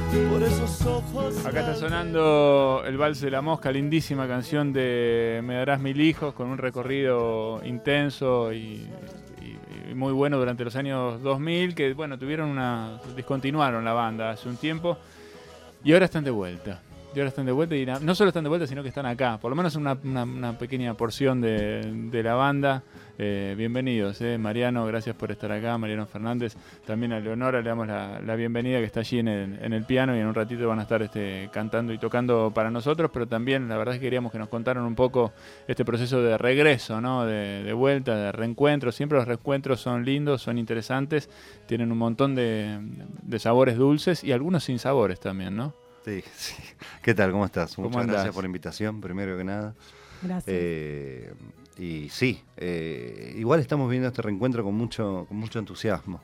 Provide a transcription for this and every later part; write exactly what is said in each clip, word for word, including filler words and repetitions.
por esos ojos. Acá está sonando el Vals de la Mosca, lindísima canción de Me darás mil hijos, con un recorrido intenso y, y, y muy bueno durante los años dos mil, que bueno, tuvieron una, discontinuaron la banda hace un tiempo y ahora están de vuelta. Y ahora están de vuelta y na, no solo están de vuelta, sino que están acá. Por lo menos una, una, una pequeña porción de, de la banda. Eh, bienvenidos, eh. Mariano, gracias por estar acá. Mariano Fernández. También a Leonora le damos la, la bienvenida, que está allí en el, en el piano, y en un ratito van a estar este, cantando y tocando para nosotros. Pero también la verdad es que queríamos que nos contaran un poco este proceso de regreso, ¿no? de, de vuelta, de reencuentro. Siempre los reencuentros son lindos, son interesantes, tienen un montón de, de sabores dulces y algunos sin sabores también, ¿no? Sí, sí. ¿Qué tal? ¿Cómo estás? ¿Cómo Muchas andás? Gracias por la invitación, primero que nada. Gracias. Eh, y sí, eh, igual estamos viendo este reencuentro con mucho, con mucho entusiasmo.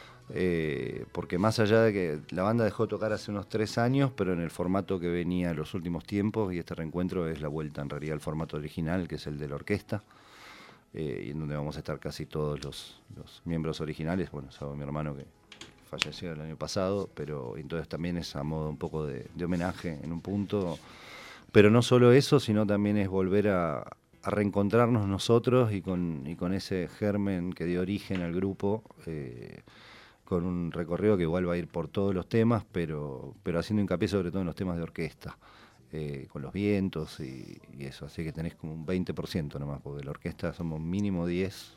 Eh, porque más allá de que la banda dejó de tocar hace unos tres años, pero en el formato que venía en los últimos tiempos, y este reencuentro es la vuelta en realidad al formato original, que es el de la orquesta, eh, y en donde vamos a estar casi todos los, los miembros originales, bueno, salvo mi hermano que falleció el año pasado, pero entonces también es a modo un poco de, de homenaje en un punto, pero no solo eso, sino también es volver a, a reencontrarnos nosotros y con, y con ese germen que dio origen al grupo, eh, con un recorrido que igual va a ir por todos los temas, pero, pero haciendo hincapié sobre todo en los temas de orquesta, eh, con los vientos y, y eso, así que tenés como un veinte por ciento nomás, porque de la orquesta somos mínimo diez,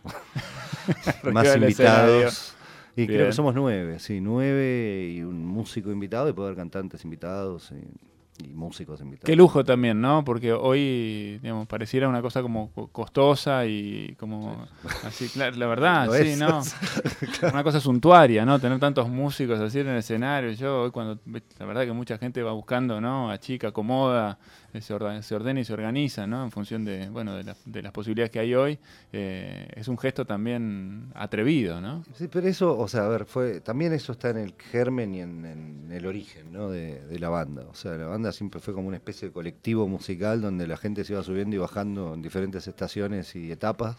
más invitados. Y Bien. Creo que somos nueve, sí, nueve y un músico invitado, y puede haber cantantes invitados y, y músicos invitados. Qué lujo también, ¿no? Porque hoy, digamos, pareciera una cosa como costosa y como así, claro, la verdad, Lo sí, es. ¿no? Una cosa suntuaria, ¿no? Tener tantos músicos así en el escenario. Yo hoy cuando, la verdad que mucha gente va buscando, ¿no? A chica, acomoda, se ordena, se ordena y se organiza, ¿no? En función de, bueno, de, la, de las posibilidades que hay hoy. Eh, es un gesto también atrevido, ¿no? Sí, pero eso, o sea, a ver, fue también eso está en el germen y en, en el origen, ¿no? de, de la banda. O sea, la banda siempre fue como una especie de colectivo musical donde la gente se iba subiendo y bajando en diferentes estaciones y etapas.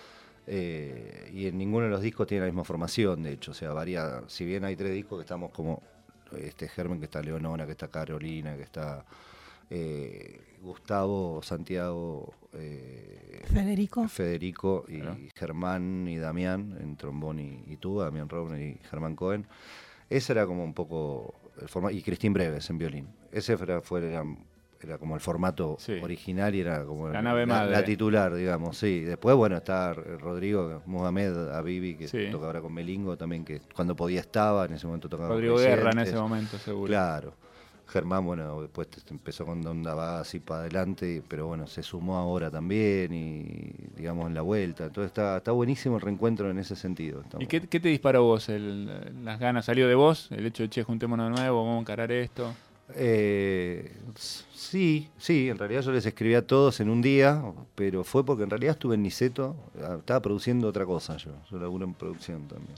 Eh, y en ninguno de los discos tiene la misma formación, de hecho. O sea, varía, si bien hay tres discos que estamos como este germen, que está Leonora, que está Carolina, que está eh, Gustavo, Santiago, eh, Federico. Federico y Claro. Germán y Damián en trombón y, y tuba, Damián Robner y Germán Cohen. Ese era como un poco el formato, y Cristín Breves en violín. Ese era, fue, era, era como el formato Sí. original y era como La el- nave madre. la titular, digamos, sí. Después, bueno, está Rodrigo Mohamed Abibi, que Sí. toca ahora con Melingo también, que cuando podía estaba, en ese momento tocaba Rodrigo con Guerra en Residentes. ese momento, seguro. Claro. Germán, bueno, después empezó con Donda va así para adelante, pero bueno, se sumó ahora también y, digamos, en la vuelta. Entonces está, está buenísimo el reencuentro en ese sentido. Estamos- ¿Y qué, qué te disparó vos? El, las ganas, ¿salió de vos? El hecho de, che, juntémonos de nuevo, vamos a encarar esto. Eh, sí, sí, en realidad yo les escribí a todos en un día, pero fue porque en realidad estuve en Niceto, estaba produciendo otra cosa yo, yo laburo en producción también.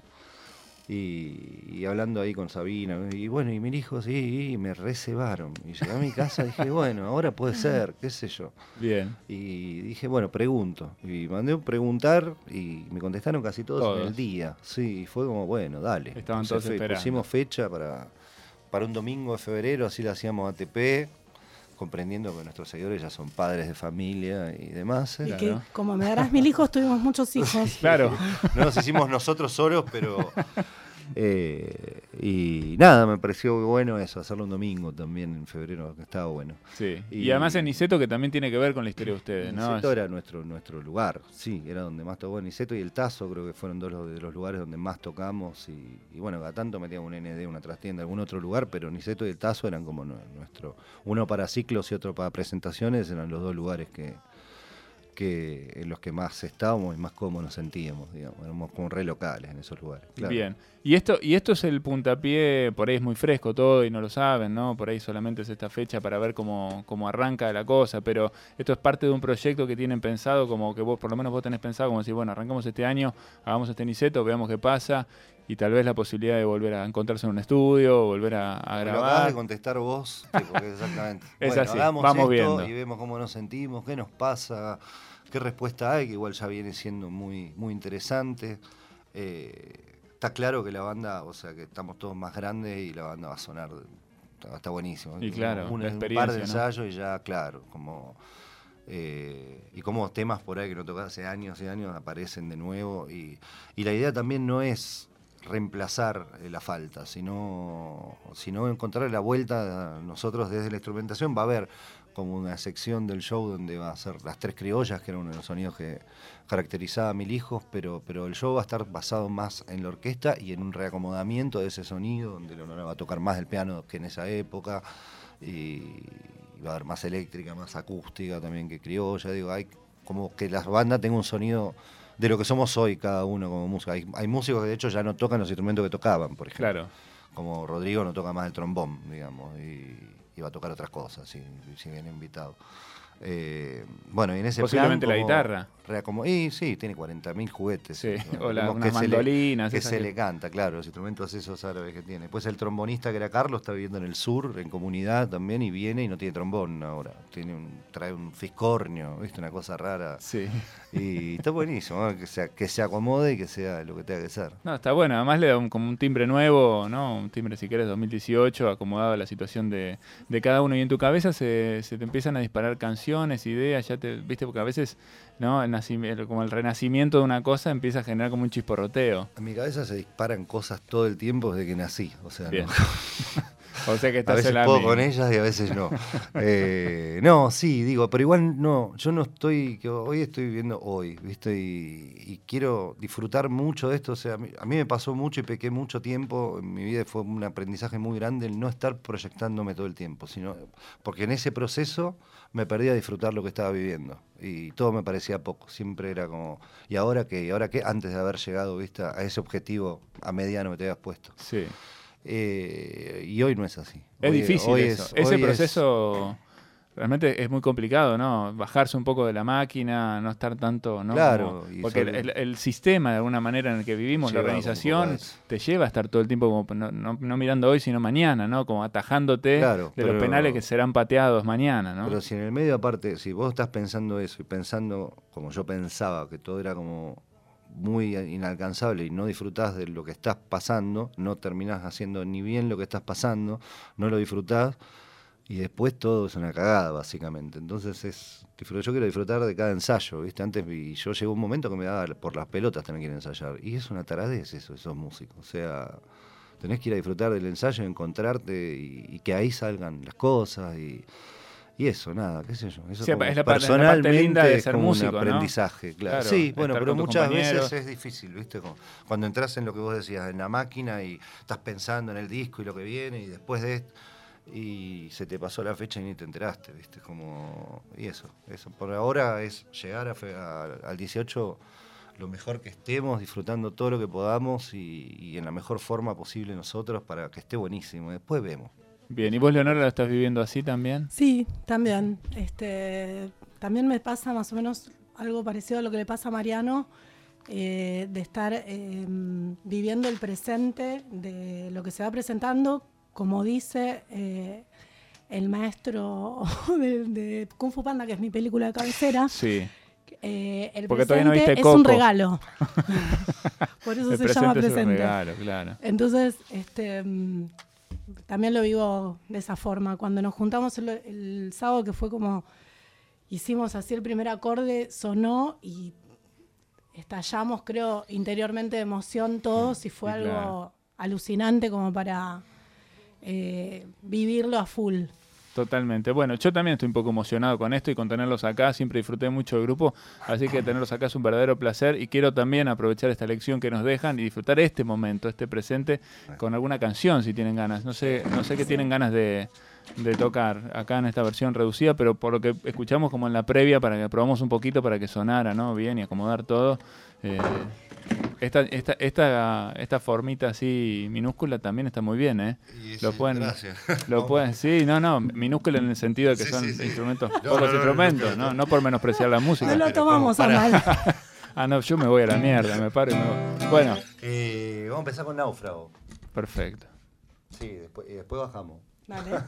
Y, y hablando ahí con Sabina, y bueno, y mi hijo, sí, y me reservaron. Y llegué a mi casa y dije, bueno, ahora puede ser, qué sé yo. Bien. Y dije, bueno, pregunto. Y mandé un preguntar y me contestaron casi todos, Todos. en el día. Sí, y fue como, bueno, dale. Estaban Puse todos fe- esperando. Pusimos fecha para, para un domingo de febrero, así lo hacíamos A T P, comprendiendo que nuestros seguidores ya son padres de familia y demás. ¿eh? Y Claro. que, como me darás mil hijos, tuvimos muchos hijos. Claro. No los hicimos nosotros solos, pero... eh, y nada, me pareció bueno eso, hacerlo un domingo también en febrero, que estaba bueno. Sí. Y, Y- además en Niceto, que también tiene que ver con la historia de ustedes, ¿no? Niceto Es- era nuestro, nuestro lugar, sí, era donde más tocó. Niceto y el Tazo creo que fueron dos de los lugares donde más tocamos. Y, y bueno, cada tanto metíamos un N D, una trastienda, algún otro lugar, pero Niceto y el Tazo eran como nu- nuestro, uno para ciclos y otro para presentaciones, eran los dos lugares que, que en los que más estábamos y más cómodos nos sentíamos, digamos, éramos como re locales en esos lugares. Claro. Bien. Y esto, y esto es el puntapié, por ahí es muy fresco todo y no lo saben, ¿no? Por ahí solamente es esta fecha para ver cómo, cómo arranca la cosa, pero esto es parte de un proyecto que tienen pensado, como que vos, por lo menos vos tenés pensado, como decir, bueno, arrancamos este año, hagamos este Niceto, veamos qué pasa, y tal vez la posibilidad de volver a encontrarse en un estudio, volver a, a Me lo acabas grabar. de contestar vos, sí, porque exactamente. Es bueno, así, hagamos vamos esto viendo. y vemos cómo nos sentimos, qué nos pasa, qué respuesta hay, que igual ya viene siendo muy, muy interesante. Eh, está claro que la banda, o sea, que estamos todos más grandes y la banda va a sonar está, está buenísimo. Y claro, un, la un experiencia, par de ¿no? ensayos y ya, claro, como... Eh, y como temas por ahí que no tocaba hace años y años aparecen de nuevo. Y, y la idea también no es reemplazar eh, la falta, sino, sino encontrar la vuelta. Nosotros desde la instrumentación va a haber como una sección del show donde va a ser las tres criollas, que era uno de los sonidos que caracterizaba a Mil Hijos, pero, pero el show va a estar basado más en la orquesta y en un reacomodamiento de ese sonido, donde Leonora va a tocar más del piano que en esa época, y va a haber más eléctrica, más acústica también que criolla. Digo, hay como que la banda tenga un sonido de lo que somos hoy cada uno como música. Hay, hay músicos que de hecho ya no tocan los instrumentos que tocaban, por ejemplo. Claro. Como Rodrigo no toca más el trombón, digamos, y, y va a tocar otras cosas, si, si viene invitado. Eh, bueno, y en ese posiblemente plan, la guitarra. Reacomo- y sí, tiene cuarenta mil juguetes. Sí, ¿no? o la, Vemos unas que se le- mandolinas. que esas se que- le canta, claro, los instrumentos esos árabes que tiene. Pues el trombonista que era Carlos está viviendo en el sur, en comunidad también, y viene y no tiene trombón ahora. Tiene un, trae un fiscornio, ¿viste? Una cosa rara. Sí. Y está buenísimo, ¿no? que, sea, que se acomode y que sea lo que tenga que ser. No, está bueno. Además le da un, como un timbre nuevo, ¿no? Un timbre, si querés, dos mil dieciocho, acomodado a la situación de, de cada uno. Y en tu cabeza se, se te empiezan a disparar canciones, ideas, ya te, viste, porque a veces, ¿no? El nacimiento, como el renacimiento de una cosa empieza a generar como un chisporroteo. En mi cabeza se disparan cosas todo el tiempo desde que nací. O sea, Bien. no. O sea que A estás veces en la puedo misma. con ellas y a veces no. Eh, no, sí, digo, pero igual no, yo no estoy, que hoy estoy viviendo hoy, ¿viste? Y, y quiero disfrutar mucho de esto. O sea, a mí, a mí me pasó mucho y pequé mucho tiempo en mi vida, fue un aprendizaje muy grande el no estar proyectándome todo el tiempo, sino porque en ese proceso me perdí a disfrutar lo que estaba viviendo y todo me parecía poco, siempre era como, ¿y ahora qué? ¿Y ahora qué? Antes de haber llegado, ¿viste? A ese objetivo a mediano que te habías puesto. Sí. Eh, y hoy no es así. Es Hoy- difícil hoy eso. es- Ese hoy es- proceso realmente es muy complicado, ¿no? Bajarse un poco de la máquina, no estar tanto, ¿no? Claro, Como- y porque el, sobre- el- el sistema, de alguna manera, en el que vivimos, la Lleva organización, como eso. te lleva a estar todo el tiempo como no, no- no mirando hoy, sino mañana, ¿no? Como atajándote Claro, de pero- los penales que serán pateados mañana, ¿no? Pero si en el medio, aparte, si vos estás pensando eso y pensando como yo pensaba, que todo era como muy inalcanzable y no disfrutás de lo que estás pasando, no terminás haciendo ni bien lo que estás pasando, no lo disfrutás y después todo es una cagada, básicamente. Entonces es disfruto- yo quiero disfrutar de cada ensayo, ¿viste? Antes vi- yo llegó un momento que me daba por las pelotas tener que ir a ensayar y es una taradez eso, esos músicos. O sea, tenés que ir a disfrutar del ensayo, encontrarte y, y que ahí salgan las cosas y... Y eso, nada, qué sé yo. Eso Sí, como es la pa- es la parte personalmente linda de es ser como músico, un ¿no? aprendizaje, claro. Claro, Sí, bueno, estar pero con tus muchas compañeros. veces es difícil, ¿viste? Como cuando entras en lo que vos decías, en la máquina y estás pensando en el disco y lo que viene y después de esto, y se te pasó la fecha y ni te enteraste, ¿viste? Como, y eso, eso. Por ahora es llegar a fe- a- al dieciocho lo mejor que estemos, disfrutando todo lo que podamos y, y en la mejor forma posible nosotros para que esté buenísimo. Después vemos. Bien, ¿y vos, Leonora, lo estás viviendo así también? Sí, también. Este, también me pasa más o menos algo parecido a lo que le pasa a Mariano, eh, de estar eh, viviendo el presente de lo que se va presentando, como dice eh, el maestro de, de Kung Fu Panda, que es mi película de cabecera. Sí. Eh, el Porque todavía no presente viste es un Coco. regalo. Por eso El se llama presente es un presente. regalo, claro. Entonces, este, mm, también lo vivo de esa forma. Cuando nos juntamos el, el sábado, que fue como, hicimos así el primer acorde, sonó y estallamos, creo, interiormente de emoción todos y fue Sí, algo claro. alucinante como para eh, vivirlo a full. Totalmente. Bueno, yo también estoy un poco emocionado con esto y con tenerlos acá. Siempre disfruté mucho del grupo, así que tenerlos acá es un verdadero placer y quiero también aprovechar esta lección que nos dejan y disfrutar este momento, este presente, con alguna canción si tienen ganas. No sé, no sé qué tienen ganas de, de tocar acá en esta versión reducida, pero por lo que escuchamos como en la previa, para que probamos un poquito para que sonara, ¿no? Bien y acomodar todo. Eh, esta, esta, esta, esta formita así minúscula también está muy bien, ¿eh? Lo pueden, lo pueden, sí, no, no, minúscula en el sentido de que Sí, son sí, sí. instrumentos, No, pocos no, no, instrumentos, no, no, no. no por menospreciar la música. No lo pero tomamos como a para- mal. Ah, no, yo me voy a la mierda, me paro y me voy. Bueno, Eh, vamos a empezar con Náufrago. perfecto. Sí, después, y después bajamos. Dale.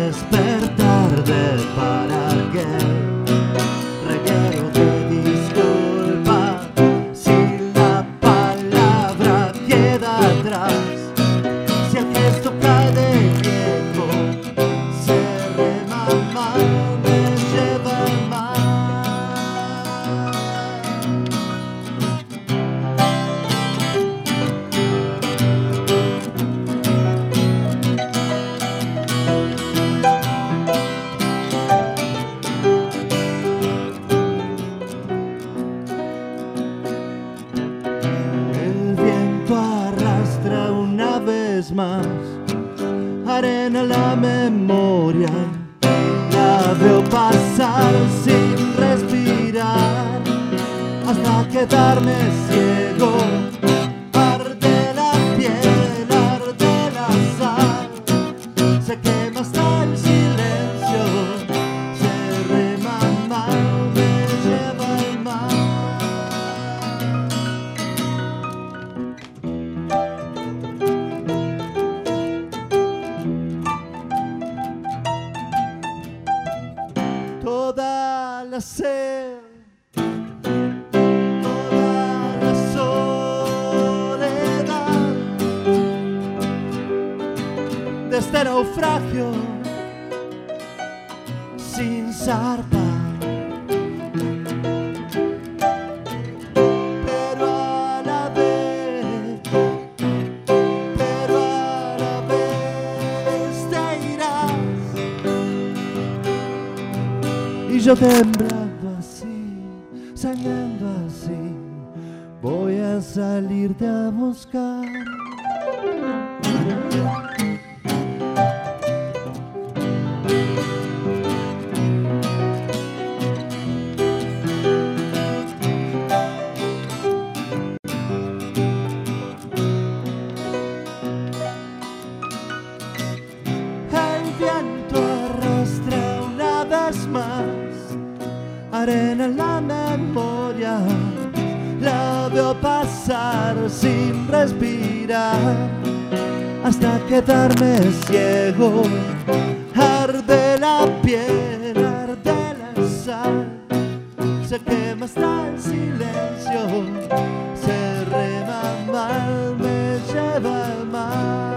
despertar de para qué reguero de disculpa si la palabra queda atrás, si el gesto cae de viejo, se remama, me lleva el mar. Más arena la memoria, la veo pasar sin respirar hasta quedarme ciego. Arde la piel, arde la sal, se quema hasta el silencio, se remama, me lleva el mar. Toda la sed, toda la soledad de este naufragio sin zarpa, pero a la vez, pero a la vez te irás. Y yo temblando así, sangrando así, voy a salirte a buscar. El viento arrastra una vez más arena en la memoria, la veo pasar sin respirar hasta quedarme ciego. Arde la piel, arde la sal, se quema hasta el silencio, se remama, me lleva al mar.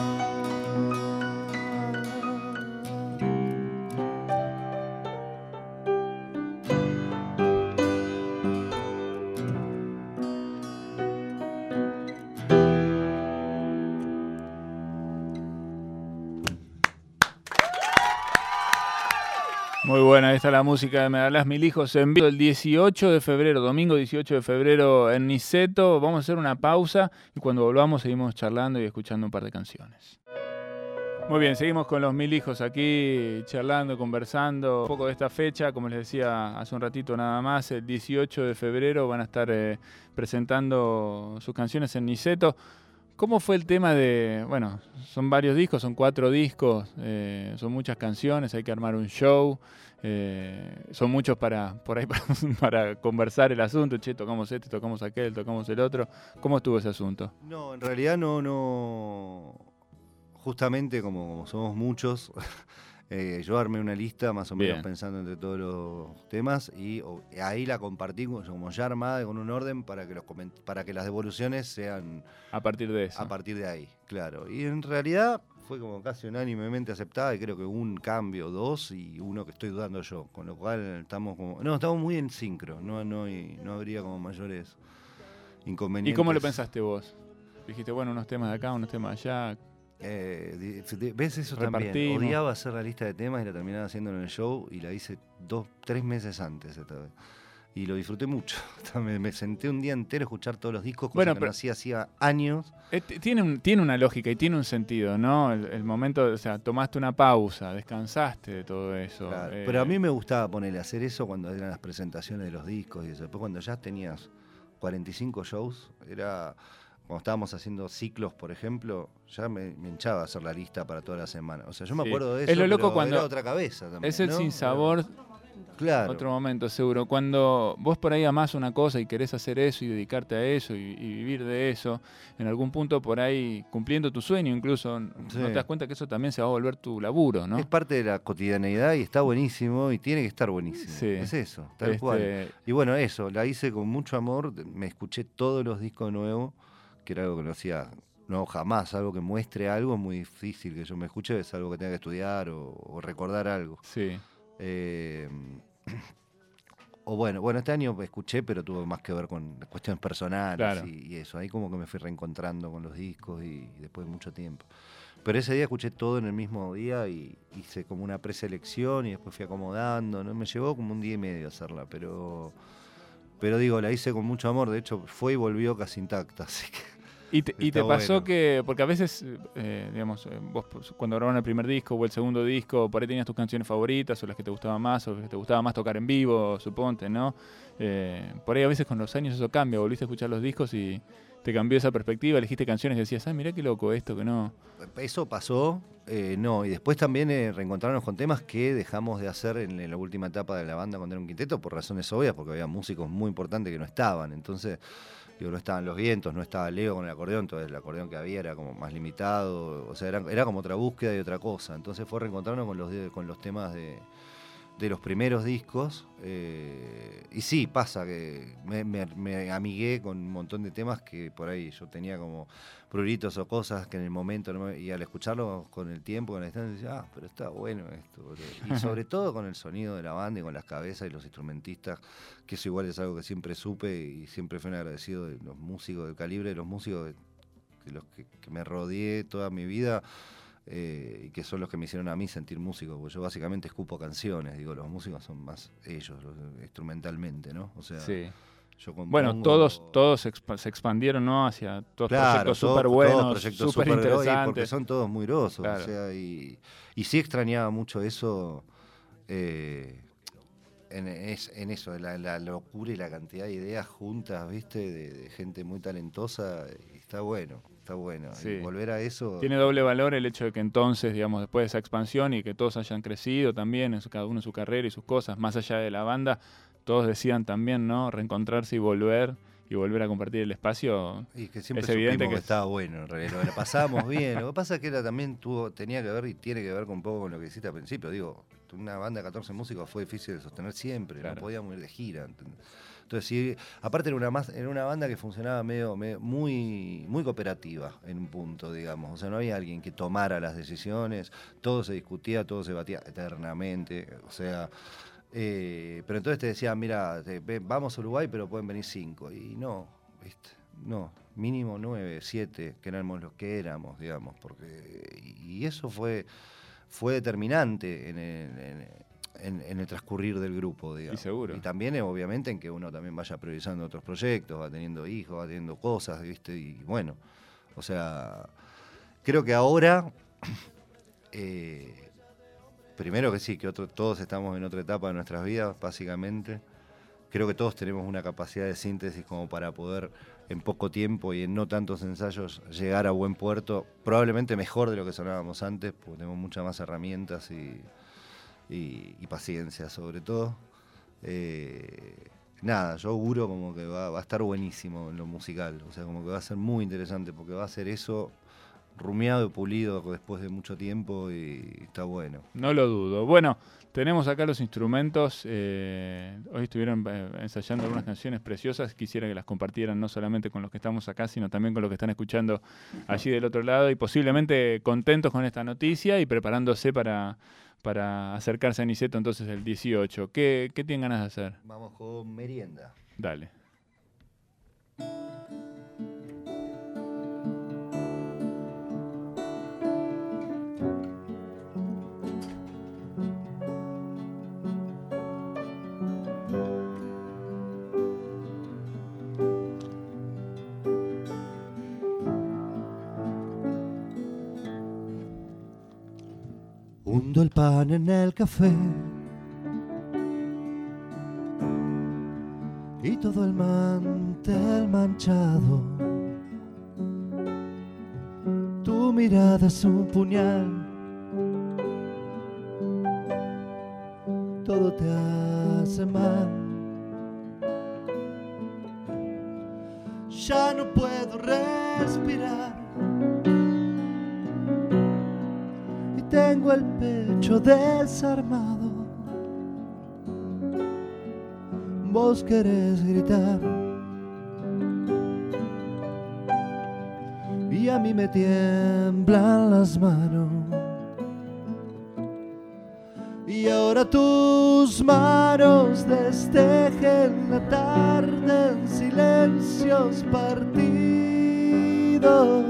Muy buena, ahí está la música de Me darás mil hijos en vivo el dieciocho de febrero, domingo dieciocho de febrero en Niceto. Vamos a hacer una pausa y cuando volvamos seguimos charlando y escuchando un par de canciones. Muy bien, seguimos con los mil hijos aquí charlando, conversando un poco de esta fecha. Como les decía hace un ratito nada más, el dieciocho de febrero van a estar eh, presentando sus canciones en Niceto. ¿Cómo fue el tema de, bueno, son varios discos, son cuatro discos, eh, son muchas canciones, hay que armar un show, eh, son muchos para, por ahí para, para conversar el asunto, che, tocamos este, tocamos aquel, tocamos el otro. ¿Cómo estuvo ese asunto? No, en realidad no, no, justamente como, como somos muchos, eh, yo armé una lista más o menos Bien. pensando entre todos los temas y o, ahí la compartí como ya armada con un orden para que, los para que las devoluciones sean... A partir de eso. A partir de ahí, claro. Y en realidad fue como casi unánimemente aceptada y creo que un cambio, dos y uno que estoy dudando yo, con lo cual estamos como... No, estamos muy en sincro, no, no, y no habría como mayores inconvenientes. ¿Y cómo lo pensaste vos? Dijiste, bueno, unos temas de acá, unos temas de allá... Eh, ¿Ves eso también? Odiaba hacer la lista de temas y la terminaba haciendo en el show y la hice dos, tres meses antes esta vez. Y lo disfruté mucho. me, me senté un día entero a escuchar todos los discos, cosa bueno, que pero no hacía hacía años. Tiene, un, tiene una lógica y tiene un sentido, ¿no? El, el momento, o sea, tomaste una pausa, descansaste de todo eso. Claro, eh. Pero a mí me gustaba ponerle, hacer eso cuando eran las presentaciones de los discos y eso. Después cuando ya tenías cuarenta y cinco shows, era... Cuando estábamos haciendo ciclos, por ejemplo, ya me, me hinchaba a hacer la lista para toda la semana. O sea, yo me sí. acuerdo de eso, es lo loco pero cuando era otra cabeza también, es el ¿no? sinsabor. Claro. Otro momento, seguro. Cuando vos por ahí amás una cosa y querés hacer eso y dedicarte a eso y, y vivir de eso, en algún punto por ahí, cumpliendo tu sueño incluso, Sí. no te das cuenta que eso también se va a volver tu laburo, ¿no? Es parte de la cotidianeidad y está buenísimo y tiene que estar buenísimo. Sí. Es eso, tal Este, cual. Y bueno, eso, la hice con mucho amor, me escuché todos los discos nuevos, que era algo que no hacía, no jamás, algo que muestre algo es muy difícil que yo me escuche, es algo que tenga que estudiar o, o recordar algo. Sí. Eh, o bueno, bueno, este año escuché, pero tuvo más que ver con cuestiones personales Claro. y, y eso. Ahí como que me fui reencontrando con los discos y, y después de mucho tiempo. Pero ese día escuché todo en el mismo día y hice como una preselección y después fui acomodando, ¿no? Me llevó como un día y medio hacerla, pero, pero digo, la hice con mucho amor. De hecho, fue y volvió casi intacta, así que... Y te, y Está te pasó bueno. que, porque a veces, eh, digamos, eh, vos pues, cuando grabaron el primer disco o el segundo disco, por ahí tenías tus canciones favoritas o las que te gustaban más o las que te gustaba más tocar en vivo, suponte, ¿no? Eh, por ahí a veces con los años eso cambia, volviste a escuchar los discos y te cambió esa perspectiva, elegiste canciones que decías, ah, mirá qué loco esto, que no... Eso pasó, eh, no, y después también eh, reencontrarnos con temas que dejamos de hacer en, en la última etapa de la banda cuando era un quinteto, por razones obvias, porque había músicos muy importantes que no estaban, entonces, digo, no estaban Los Vientos, no estaba Leo con el acordeón, entonces el acordeón que había era como más limitado, o sea, era, era como otra búsqueda y otra cosa, entonces fue reencontrarnos con los, de- con los temas de, de los primeros discos, eh, y sí, pasa que me, me- me amigué con un montón de temas que por ahí yo tenía como pruritos o cosas que en el momento, no me- y al escucharlo con el tiempo, con la distancia, decía, ah, pero está bueno esto, boludo. Y sobre todo con el sonido de la banda y con las cabezas y los instrumentistas, que eso igual es algo que siempre supe y siempre fui un agradecido de los músicos, del calibre de los músicos de, de los que, que me rodeé toda mi vida. Eh, y que son los que me hicieron a mí sentir músico, porque yo básicamente escupo canciones, digo, los músicos son más ellos, los- instrumentalmente, ¿no? O sea, Sí. yo compongo... Bueno, todos, todos se, expa- se expandieron, ¿no? Hacia todos Claro, proyectos todos- súper todos buenos, proyectos súper súper grosos, y porque interesantes. son todos muy grosos, Claro. o sea, y, y sí extrañaba mucho eso, eh, en, es- en eso, la, la locura y la cantidad de ideas juntas, ¿viste? De, de gente muy talentosa, y está bueno, está bueno. Sí. Y volver a eso... Tiene doble valor el hecho de que entonces, digamos, después de esa expansión y que todos hayan crecido también, en su- cada uno en su carrera y sus cosas, más allá de la banda, todos decidan también, ¿no? Reencontrarse y volver, y volver a compartir el espacio. Y que siempre Es evidente supimos que, que- estaba bueno, en realidad, lo, lo pasábamos bien. Lo que pasa es que era también tuvo, tenía que ver y tiene que ver con un poco con lo que hiciste al principio. Digo, una banda de catorce músicos fue difícil de sostener siempre, Claro. no podíamos ir de gira. ¿entendés? Entonces, sí, aparte era una, más, era una banda que funcionaba medio, medio- muy, muy cooperativa en un punto, digamos. O sea, no había alguien que tomara las decisiones, todo se discutía, todo se batía eternamente. O sea, eh, pero entonces te decían, mira, te- ve- vamos a Uruguay, pero pueden venir cinco. Y no, ¿viste? No, mínimo nueve, siete, que éramos los que éramos, digamos. Porque, y eso fue, fue determinante en el, en, en- en el transcurrir del grupo, digamos. Y seguro. Y también, eh, obviamente, en que uno también vaya priorizando otros proyectos, va teniendo hijos, va teniendo cosas, ¿viste? Y bueno, o sea, creo que ahora... eh, Primero que sí, que otro, todos estamos en otra etapa de nuestras vidas, básicamente. Creo que todos tenemos una capacidad de síntesis como para poder en poco tiempo y en no tantos ensayos llegar a buen puerto, probablemente mejor de lo que sonábamos antes, porque tenemos muchas más herramientas y, y- y paciencia sobre todo. Eh, nada, yo auguro como que va, va a estar buenísimo en lo musical, o sea, como que va a ser muy interesante, porque va a ser eso rumiado y pulido después de mucho tiempo y está bueno. No lo dudo. Bueno, tenemos acá los instrumentos. eh, hoy estuvieron eh, ensayando algunas canciones preciosas. Quisiera que las compartieran no solamente con los que estamos acá, sino también con los que están escuchando allí del otro lado y posiblemente contentos con esta noticia y preparándose para, para acercarse a Niceto entonces el dieciocho. ¿Qué, qué tienen ganas de hacer? Vamos con Merienda. Dale. Hundo el pan en el café y todo el mantel manchado. Tu mirada es un puñal todo te hace mal. Ya no puedo respirar y tengo el pecho desarmado. Vos querés gritar y a mí me tiemblan las manos. Y ahora tus manos destejen la tarde en silencios partidos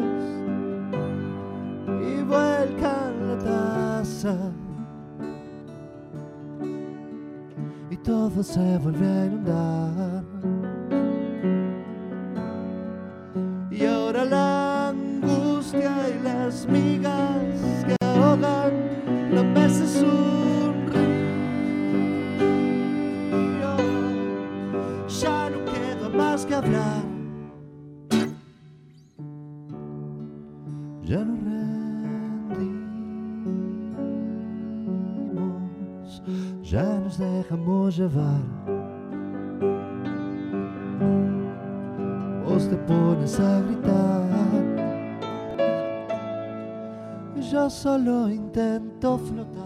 y vuelcan la taza y todo se vuelve a inundar. Y ahora la angustia y las migas que ahogan la mesa es un río. Ya no queda más que hablar. Ya no rendimos, ya nos dejamos llevar. Vos te pones a gritar y yo solo intento flotar.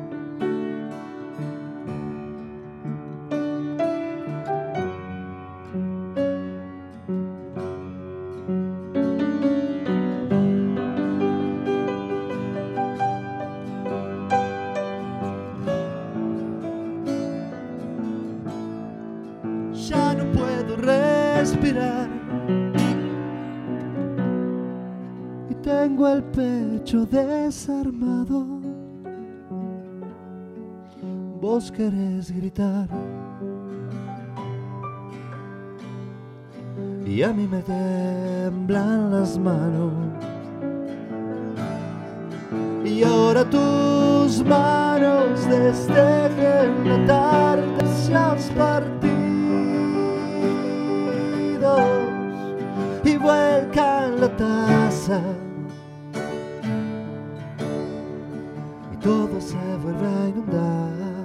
Ya no puedo respirar y tengo el pecho desarmado. Vos querés gritar y a mí me temblan las manos. Y ahora tus manos destejen la tarde hacia partidos y vuelcan la taza y todo se vuelve a inundar.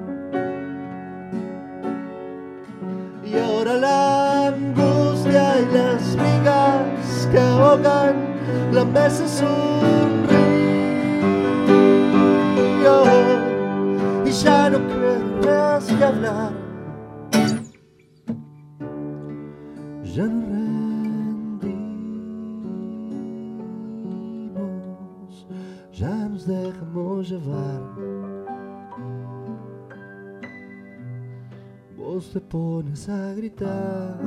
Y ahora la angustia y las migas que ahogan la mesa es un río. Y ya no queda más que hablar. Ya no rendimos, ya nos dejamos llevar. Vos te pones a gritar,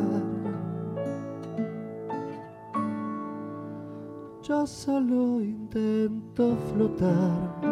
yo solo intento flotar.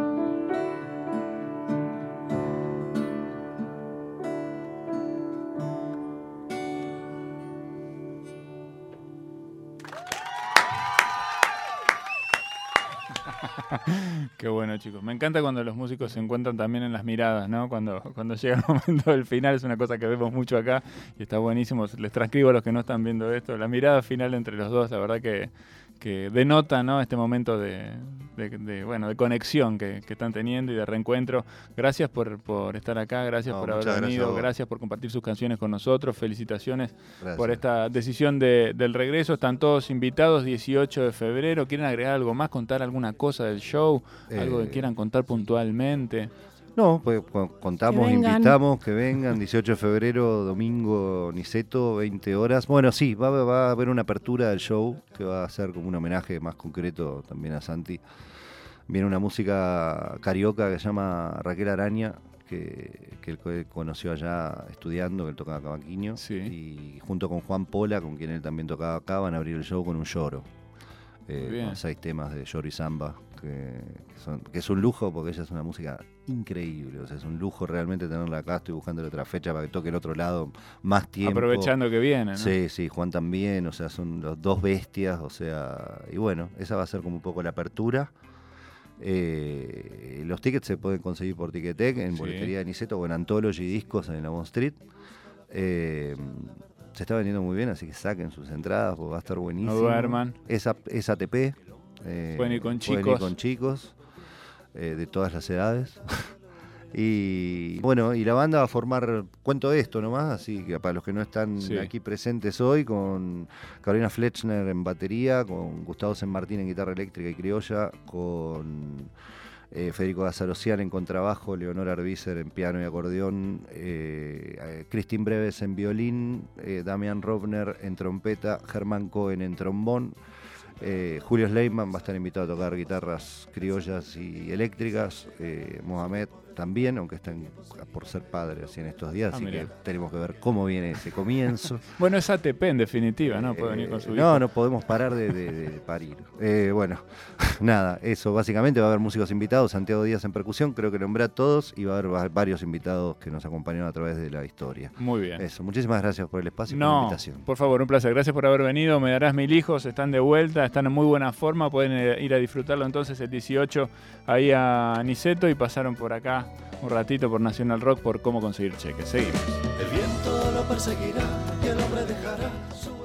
Qué bueno, chicos. Me encanta cuando los músicos se encuentran también en las miradas, ¿no? Cuando, cuando llega el momento del final, es una cosa que vemos mucho acá y está buenísimo. Les transcribo a los que no están viendo esto. La mirada final entre los dos, la verdad que, que denota, ¿no? Este momento de, de, de, bueno, de conexión que, que están teniendo y de reencuentro. Gracias por, por estar acá, gracias No, por haber muchas venido, gracias, gracias por compartir sus canciones con nosotros. Felicitaciones Gracias. por esta decisión de, del regreso. Están todos invitados, dieciocho de febrero. ¿Quieren agregar algo más? ¿Contar alguna cosa del show? ¿Algo que Eh, quieran contar puntualmente? No, pues cu- contamos, Que vengan. invitamos que vengan, dieciocho de febrero, domingo, Niceto, veinte horas. Bueno, sí, va, va a haber una apertura del show que va a ser como un homenaje más concreto también a Santi. Viene una música carioca que se llama Raquel Araña, que, que él co- conoció allá estudiando, que él tocaba cavaquinho. Sí. Y junto con Juan Pola, con quien él también tocaba acá, van a abrir el show con un lloro. Eh, Bien. con seis temas de lloro y samba, que, que, son, que es un lujo porque ella es una música increíble, o sea, es un lujo realmente tenerla acá. Estoy buscando otra fecha para que toque el otro lado más tiempo. Aprovechando que viene, ¿no? Sí, sí, Juan también, o sea, son los dos bestias, o sea, y bueno, esa va a ser como un poco la apertura. Eh, los tickets se pueden conseguir por Ticketek, en Sí. boletería de Niceto o en Anthology Discos en la Bond Street. Eh, se está vendiendo muy bien, así que saquen sus entradas porque va a estar buenísimo. No duerman. Es, A- es A T P. eh, Pueden ir con pueden chicos. ir con chicos eh, de todas las edades. Y bueno, y la banda va a formar, cuento esto nomás, así que para los que no están Sí. aquí presentes hoy, con Carolina Fletchner en batería, con Gustavo San Martín en guitarra eléctrica y criolla, con eh, Federico Gazzarosian en contrabajo, Leonor Arbizer en piano y acordeón, eh, eh, Christine Breves en violín, eh, Damian Rovner en trompeta, Germán Cohen en trombón. Eh, Julio Sleiman va a estar invitado a tocar guitarras criollas y eléctricas, eh, Mohamed también, aunque está en- por ser padre así en estos días, Ah, así mirá. que tenemos que ver cómo viene ese comienzo. Bueno, es A T P en definitiva, ¿no? Puede venir con su Eh, hijo. no, no podemos parar de, de- de parir. Eh, bueno, nada, eso básicamente va a haber músicos invitados, Santiago Díaz en percusión, creo que nombré a todos, y va a haber va- varios invitados que nos acompañaron a través de la historia. Muy bien. Eso, muchísimas gracias por el espacio y por la No, invitación. por favor, un placer. Gracias por haber venido. Me darás mil hijos, están de vuelta, están en muy buena forma. Pueden eh, ir a disfrutarlo entonces el dieciocho ahí a Niceto y pasaron por acá un ratito por Nacional Rock por cómo conseguir cheques. Seguimos. El viento lo perseguirá y el hombre dejará su